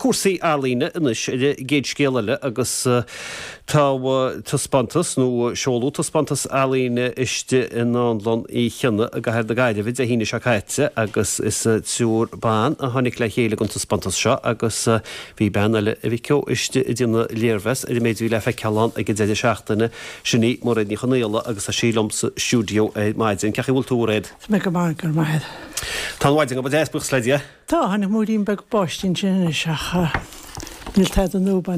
cuasaí álína inis géad scéalaile agus tá spantas nó seolú tá spantas álína iste in anlan í cheanna a gair de gaiide vid a híine se caite agus is túr bán a tháinig le chéile gon tá spantas seo agus bhí ben eile a bhí ceo iste i dtíanana léirhes a méid bhí le fe ceán ag déidir seachtainna sinní mar ní chonéile agus a sílam sa siúdio maidin cecha bhfuil túréid. Me go mar gur maid. Tá bhaiding go déisbuch sleide? Tá hanig múín beg bostin sin seacha. Níl tead an nóban.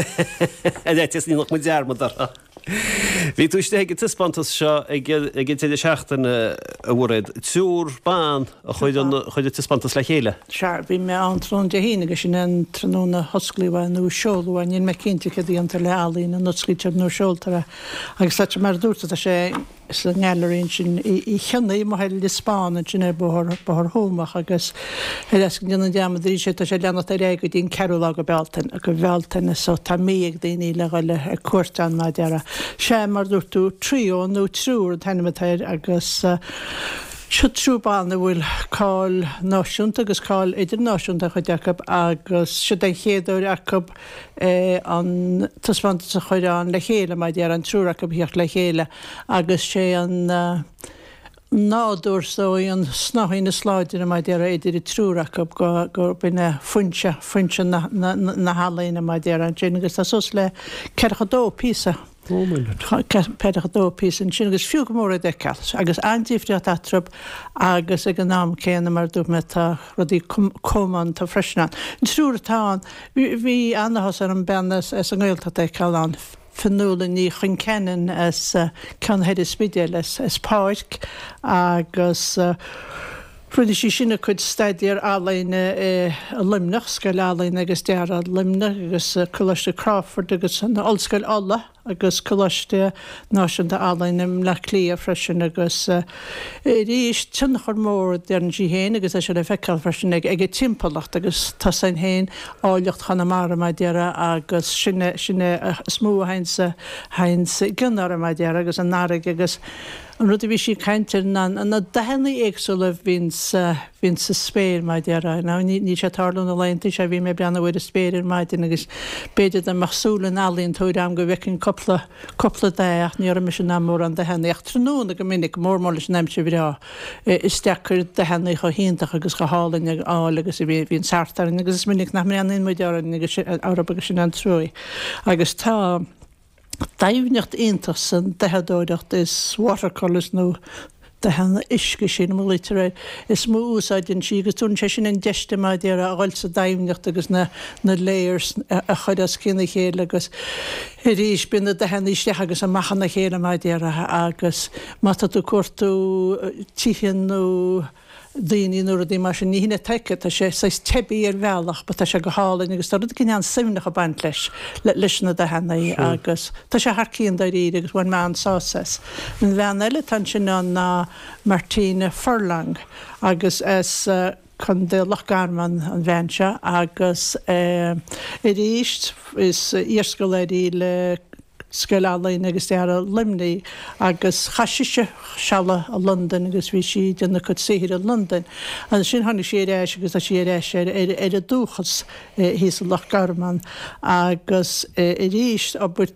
Is ní nach mu dearmadar. Bhí túiste ag tispantas seo ag téidir seachtainna a bhfuréid túr bán a chuide tispantas le chéile. Sear bhí me antrón de híine agus sin an tróna hosclíhhain nó seolúhain íon me cinnte a dtíanta le álín a nuclíteab nó seoltara agus leit mar dúirta a sé is le ngeileíonn sin í cheannaí mo heil de Spáin sin é bthir hómach agus dana deamadrí sé tá sé leanana a réig go dtíon ceú a go beltain a go bhheltainna so tá míag daoine le gaile ar cuairteán má deara. sé mar dúirtú trío nó trúr tenimitéir agus se trúbána bhfuil cáil náisiúnta agus cáil idir náisiúnta chu deacab agus se den chéadúir acab an tasmanta a chuirán le chéile mai dear an trúracab híocht le chéile agus sé an nádúr so í an snáhaína sláidir mai dear idir I trúracab go bine funse na halaína mai dear an sin agus tá sos le ceirchadó písa. Pedachadó pís an sin agus fiú mór a decal agus antífriat atrab agus ag an nám céanna mar dú me tá rudí comán tá freisna. Trúr atáin bhí anahas ar an bennas as an ggéilta decal an fanúla ní chun cennen as canhéidir spidéil as páirc agus Rúdi sí sinna chud staidir álaine a limnach scail álaine agus dear a limnach agus choiste Crawford agus an olscail alla agus choiste náisianta álaine le lí a freisin agus ríos tunchar mór dearan sí héin agus é se le feicáil freisin ag timpplacht agus tá san héin áilecht chana mar mai deara agus sinne smú hains gunnar mai deara agus an nárig agus an rudí bhí sí caiintear na dahanna éagsúla vín sa spéir mai deara. Ní sé tarlún a leinta sé bhí mé breanna bhfuir a spéir maidin agus beidir an machsúla nálíonn túir am go bhicinn coppla déach ní me sin námór an dahanna. Ach tróna go minic mórmóris nemse bhrá is dechar dahanna chu híntach agus go hálainn ag áil agus bhín sartarin agus is minic nach mé mu dearan agus árab agus sin an trúi. Agus tá daimhneocht iontas san dehadóireacht is watercolours nó de hena isce sin mo literéir. Is mó úsáidin sí agus tún sé sin an deiste mai déar a gáil sa daimhneocht agus na layers a chuid as cinna chéile agus ríis bin de hena isteach agus a machchanna chéile mai déar agus mata tú cuatú tíchan nó daoine nuair a dtí mar sin ní hína teice tá sé tebí ar bhealach ba tá sé go hálainn agus tá rud cin an simnach a baint leis na de henaí agus tá sé thcíonn de rí agus bhain me an sásas. An bhean eile tan sin ná Martina Furlong agus chun de Lochgarman an bhainse agus i ríist is íorscoléirí le scalálainn agus dear a limnaí agus chaisiise seala a London agus bhí si duna chud sihir a London. An sin tháinig sé réis agus a sé réis ar a dúchas hís a Lochgarman agus i ríist aber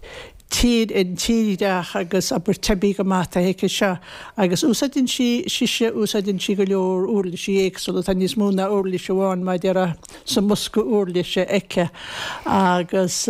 tíd in tíideach agus aber tebí go mata héice seo agus úsáidin si go leor úrla sí éagsúla tá níos múna úrla se bháin mai dear sa musca úrla se eice agus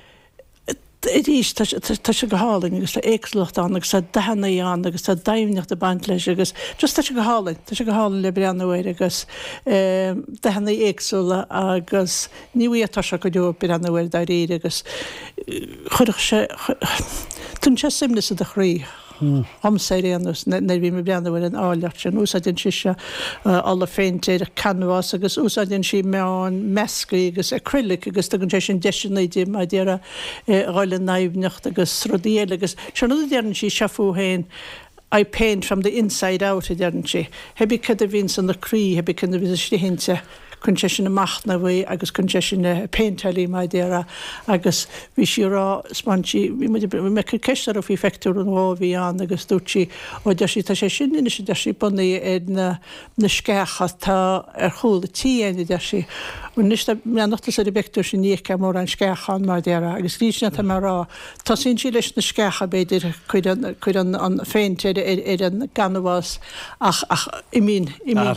ríis tá se go hálainn agus tá éagsúlacht an agus tá dahannaí an agus tá daimhneocht a baint leis agus just tá se go hálainn le breanhhair agus dahannaí éagsúla agus níhí tá se go deo breanhhair da réad agus chuireach sé tún sé simna a chrí. Amséréanus nar bhí me breanhfuil an áileach sin úsáidin si alla féintéir canvas agus úsáidin si meán mescaí agus acrylic agus tugann sé sin deisinéidí mai déar gáile naimhneocht agus rodíal agus se nu dearan si seafú héin I paint from the inside out dearan si. Hebí cad a vín san na crí, hebí cad a vín a slihinte chunte sin na machna bhí agus chunte sin na péintelí mai déra agus bhí si rá spantí me ceistar a bhí feictú an bhí an agus dútí ó de sí tá sé sin in si de sí bunaí na scecha tá ar chola tíana de sí. Níos me nachta sé beictú sin níce mór an scechan mar déra agus rísne tá marrá. Tá sin sí leis na scecha beidir chuid an féintéide ar an ganhás ach imín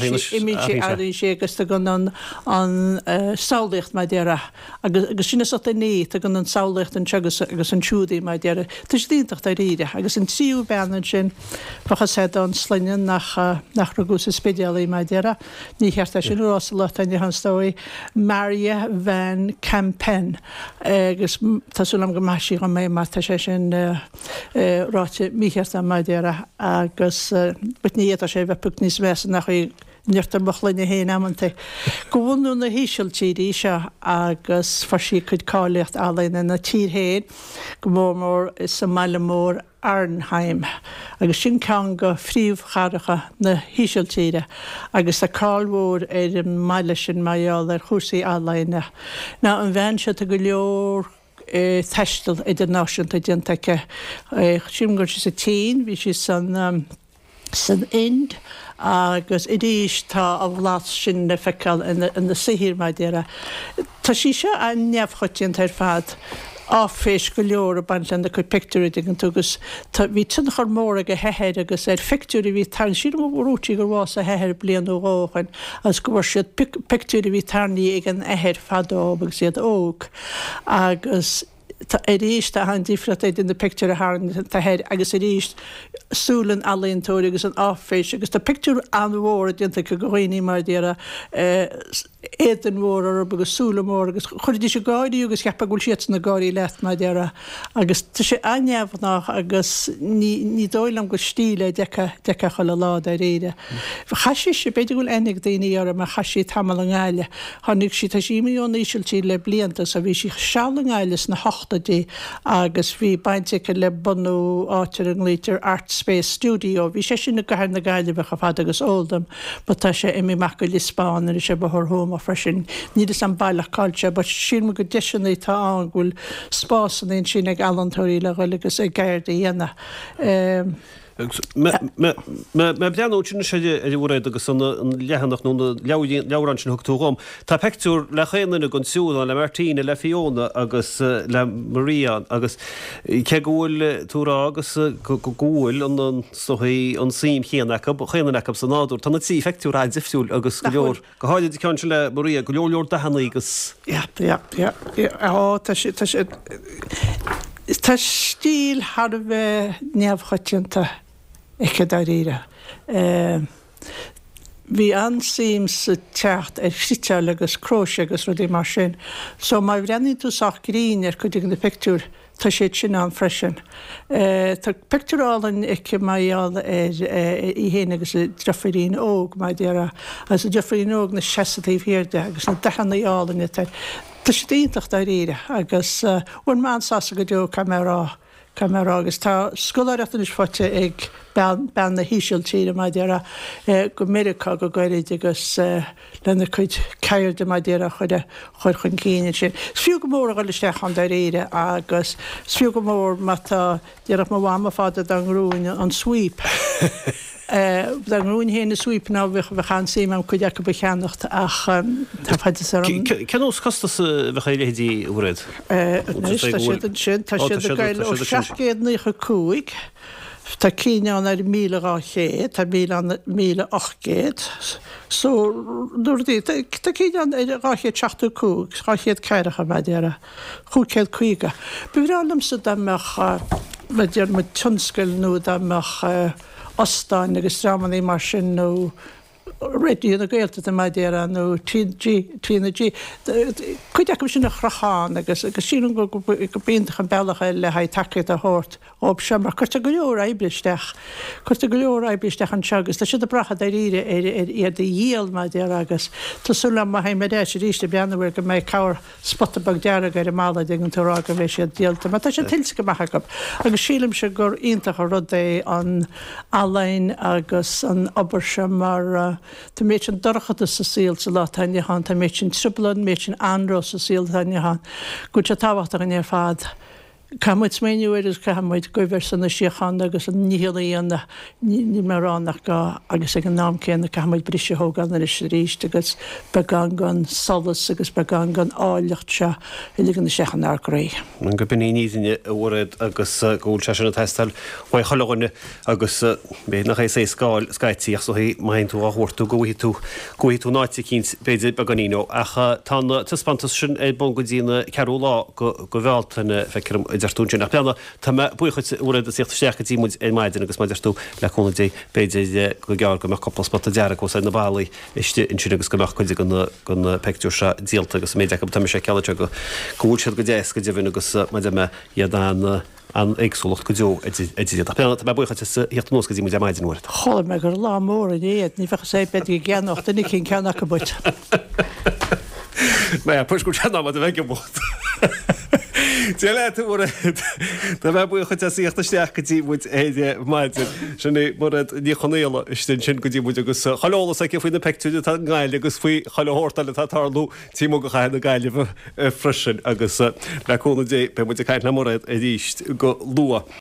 sé agus gon an saolaíocht mai déra agus sinna sota ní a gon an saolaíocht an tegus agus an siúdaí mai déra. Tá sé díntacht a riide agus an tíú bean sin fachas sé an sline nach ragús a spédialaí mai déra. Ní cheart sin rás le an han stóí Maria Van Campen agus tású am go maisí go mé mar tá sé sin ráte mícheart a mai déra agus bet ní a sé bheith puc níos meas nach Níirtar mochlanne héana amanta. Go bhfuú na híisiiltíí se agus farsí chud cálaocht alainn na tíhéin go mór is sa meile mór Arnheim agus sin cean go phríomhcharacha na híisiiltíide agus a cáilhór ar an meile sin maiall ar chusaí alainne. Ná an bhain se go leor teistal idirnáisiúnta déantacha sin gur sa tí bhí si san Ind agus i ddíis tá a bhlás sin na feiceáil in na sihír mai déra. Tá sí se a neamhchotíon tar fad áféis go leor a ban lena chu picúí an tugus bhí tun chu mór a go hehéir agus ar fictúí bhí tan sí rútí gur bhás a hehéir blian óáin as go bhar siad pictúí bhí tarníí ag an éhéir fadó agus siad óg agus é ríist a an dífrat in na picture a head agus é ríist súlan alíontóir agus an áféis agus tá picture anhór dionanta go gohaoí mar déra éan mór agus súlamór agus chuirdí sé gáirí agus ceappa gúil siad na gáirí leit mar déra agus tá sé aneamhnach agus ní dóilm go stíle decha chola lá a réide. Chaisi sé beidir gúil enig daoine ar a chaisí tamil an gáile. Tháinig si tá sííon ísiltí le blianta a bhí si seall an gáiles na hochtadí agus bhí bainte le bunú áitir an lítar Art Space Studio. Bhí sé sin na gahar na gáile bhecha fad agus óldam, ba tá sé imi meach go Lispáin ar sé bethórthóm a freisin níidir an bailach cáilte, ba sin go deisinaí tá an ghfuil spásan éon sin ag allantóirí le ghfuil agus ag gairda dhéana. Me breanú sin sé bhréid agus an lehanach nó leabhran sin thugtúm. Tá peictúr le chéanana gon siúna le Martína le Fiona agus le Maria agus ce ghúil túrá agus go gúil an soí an sim chéanana san náú. Tána tí feictúr a difriúil agus go leor. Go háidir cean se le Maria go leor dehanana agus. Tá stíl har bheith neamhchoitianta ige dar ire. Bhí ansím sa techt ar siteil agus cróise agus rudí mar sin. So mai bhrenn tú sach grín ar chuidig na pictúr tá sé sin an freisin. Tá picturálan ige maiall i héana agus Jeffreyín óg mai déra as Jeffreyín óg na 60 hiirde agus na dechannaálan tar. Tá sé díntacht a riire agus bhain man sasa go deo camera agus tá scoláireachtain is foite ag ben na híisiiltíide mai déra go America go gairid agus lena chuid ceirde mai déra chuir chun cíine sin. Sfiú go mór go leisteach an de réide agus sfiú go mór mata déireach má bhama fáda an grúin an sweep. Dan grún héna sweep ná bhechan sim am chuide go becheannacht ach tá faidir ar an... Cenós costas bheith éilehéidí bhréid? Tá sé gail ó 6,900 Tá cíineán ar 1,800 tá 1,800 so dúirtí tá cíineán ar 8,700 8,000 mai déra 8,000. Bhrálam sa dameach déar mu tionscail nó dameach Ostáin agus rámaní mar sin nó réíon a ggéalta a maidéra nó trínaG. Cuideach sin nach chracháin agus síún go bíonnta an bealacha le haid takeid a thuirt ób sem mar chuirta go leor éblisteach. Chuirta go leor éblisteach an segus. Tá siad a bracha a ríre ar de díal maidéar agus. Tásúla má haim méid sé ríiste beanahfuir go méid cabhar spotabag deara ar a mála ag an túrá go bhééis sé díalta. Má tá sé tilsa go maithagab. Agus sílim se gur ionintach a rud é an alain agus an obair sem mar Tá méid an dorchata sa síl sa lá taineán, tá méid sin triplan, méid sin anró sa síl taineán, go te táhacht an ar fad. Camuid méniuir is camuid goibhar sanna siochan agus an níhéalaíonna ní marránach go agus ag an nám céanna camuid brise hógan ar is ríist agus began gan solas agus began gan áilecht se i ligan na sechan argraí. An go bin níine bhid agus gúil se sinna testal bhaid chalaghine agus bé nach sé scaitiíach so hí main tú a thuirtú gohí tú náiti cíns beidir beganíó acha tá tuspátas sin é bon go dtína ceú lá go bhhealtainna fecem idirtún sin peanna Tá buchaid úra a síochtteach tímúid é maidin agus maidirtú leúna dé beidir go gear go meach copplaspa deara go na bálaí iste in sin agus goach chuide gon peicú se díalta agus méide go tam sé ceile go gúil se go déas go dehann agus maidime iad an éagsúlacht go deo peanna buchaid hicht nóca dí mu maidin úir. Chola me gur lá mór in éiad, ní fecha sé bed í gceannacht innig cin ceannach go buit. Mé puisú teanna a bheith bot. Tá bheith buchaid síochttasteach go dtímúid éide maidin sinna mar ní chonéile istin sin go dtímúid agus chaolalas a faoin na peictúide tá gáile agus faoi chaáirtaile tá tarlú tímú go chaid na gaiileh freisin agus leúna dé be mu caiith na mórad a ríist go lua.